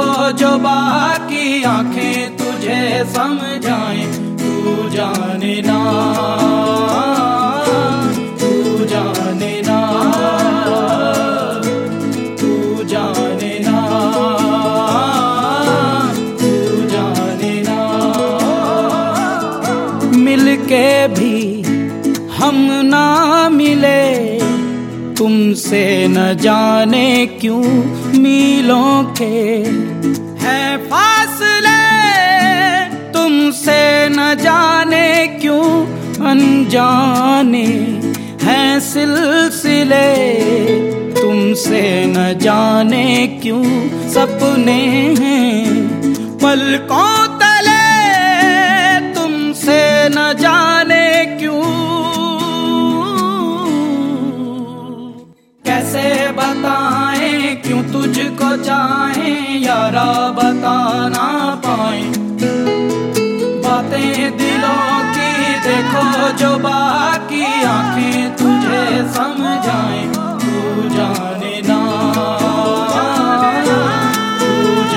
जो बाकी आंखें तुझे समझाएं, तू जाने ना, तू जाने ना, तू जाने ना, तू जाने ना। मिलके भी हम ना मिले, तुमसे न जाने क्यों मीलों के हैं फासले, तुमसे न जाने क्यों अनजाने हैं सिलसिले, तुमसे न जाने क्यों सपने हैं पलकों तले, तुमसे न जाने क्यों। कैसे बताएं क्यों तुझको चाहें यारा, बता ना पाएं बातें दिलों की, देखो जो बात